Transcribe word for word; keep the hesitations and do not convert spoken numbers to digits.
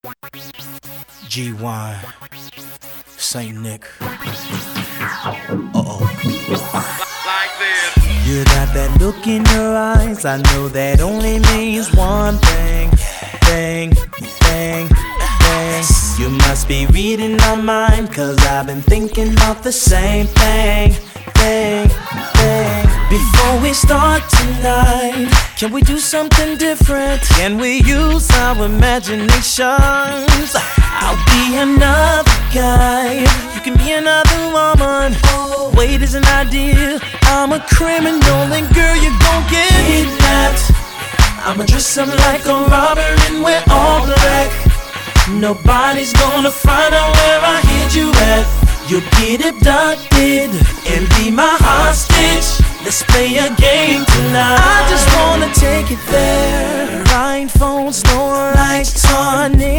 G Y, Saint Nick. Uh-oh. You got that look in your eyes, I know that only means one thing. Thing, thing, thing. You must be reading my mind, cause I've been thinking about the same thing. Thing, thing. Before we start tonight, can we do something different? Can we use our imaginations? I'll be another guy, you can be another woman. Wait is an idea, I'm a criminal, and girl, you gon' get that. I'ma dress up like a robber and wear all black. Nobody's gonna find out where I hid you at. You'll get abducted and be my hostage. Let's play a game tonight. I just wanna take it there. Blindfolds, no lights on it.